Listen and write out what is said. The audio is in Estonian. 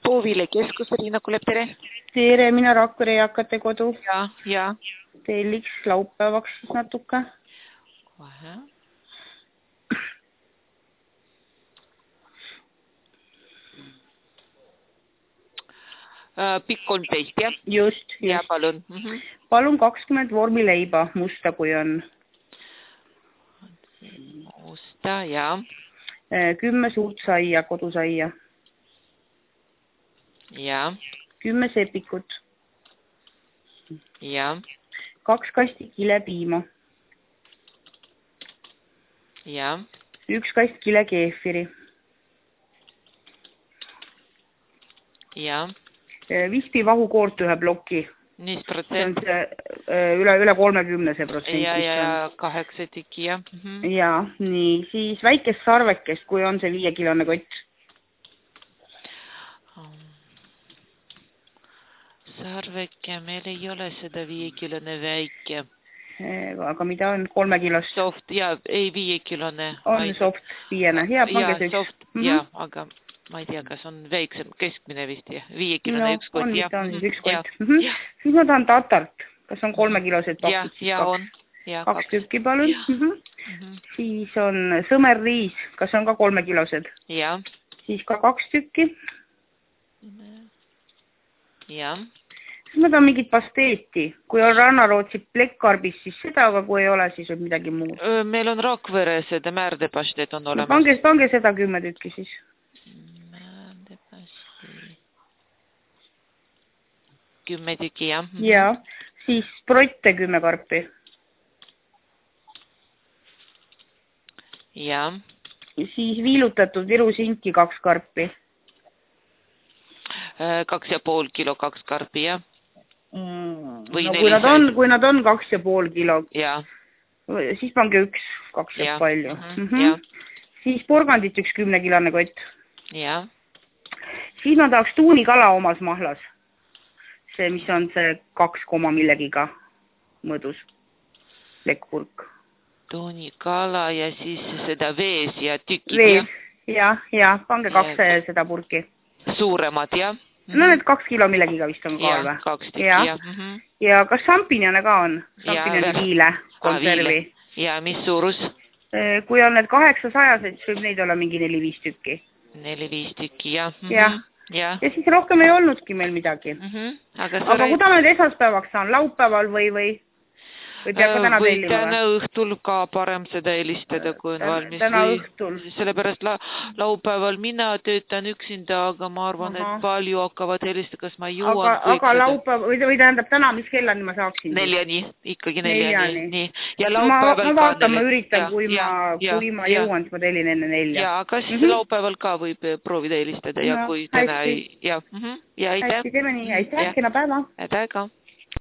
Poovile keskus, Riina Kulepp, tere. Tere, mina Rakvere eakate kodu. Ja. Telliks laupäevaks siis natuke. Kohe. Pikk 13, jah? Just. Ja, palun. Palun 20 vormileiba, musta kui on. Musta, ja. 10 suurt saia, kodusaia. Ja. 10 sepikut. Ja. 2 kasti kilepiima. Ja. 1 kast kile keefiri. Ja. Vispivahu koort ühe ploki. Mis See on protsent? see üle 30%. Ja 8 tükki, jah. Ja, nii, siis väikest sarvekest, kui on see 5-kilone kott. Sarveke, meil ei ole seda 5-kilone väike. Aga mida on 3-kilost? Soft, ja, ei 5-kilone. On soft 5-ne, hea, pange see üks. Soft, ja, aga ma ei tea, kas on väiksem, keskmine vist, jah. 5-kilone üks kott, jah. On siis üks kott. Siis ma tahan tatart. Kas on 3-kilosed pakid? Ja, on. 2 tükki, palun. Siis on sõmerriis. Kas on ka 3-kilosed? Ja. Siis ka 2 tükki. Ja. Siis ma tahan mingit pasteeti. Kui on rannarootsi plekkarbis, siis seda, aga kui ei ole, siis võib midagi muud. Meil on Rakvere, seda määrdepasteet on olemas. Pange seda 10 tükki siis. Määrdepasteet. 10 tükki, jah. Ja, siis protte 10 karpi. Ja. Siis viilutatud virusinki 2 karpi. 2,5 kilo 2 karpi, jah. No, kui nad on 2,5 kilo, ja. Siis pange 2 jääb palju. Ja. Siis porgandit 1 10-kilone kott. Ja. Siis ma tahaks tuunikala omas mahlas. See, mis on see 2, millegiga mõõdus. Lekkpurk. Tuunikala ja siis seda vees ja tükid. Vees, ja, pange 2 seda purki. Suuremad, jah? No need 2 kilo millegiga vist on kaal või? 2 tükki, jah. Ja kas šampinjone ka on? Šampinjoni viile, konservi. Ja, mis suurus? Kui on need 800-sed, siis võib neid olla mingi 4-5 tükki. 4-5 tükki, jah. Ja siis rohkem ei olnudki meil midagi. Aga kuda ma nüüd esaspäevaks saan? Laupäeval või peab ka täna tellima? Või täna õhtul ka parem seda helistada, kui on valmis. Täna õhtul. Sellepärast laupäeval mina töötan üksinda, aga ma arvan, et palju hakkavad helistada, kas ma jõuan. Aga laupäeval, või tähendab täna, mis kellani ma saaksin? 4-ni, ikkagi 4-ni. Ma vaatan, ma üritan, kui ma jõuan, siis ma tellin enne 4. Ja, aga siis laupäeval ka võib proovida helistada ja kui täna ei... Hästi, teeme nii, aitäh, kena päeva. Aitäh ka.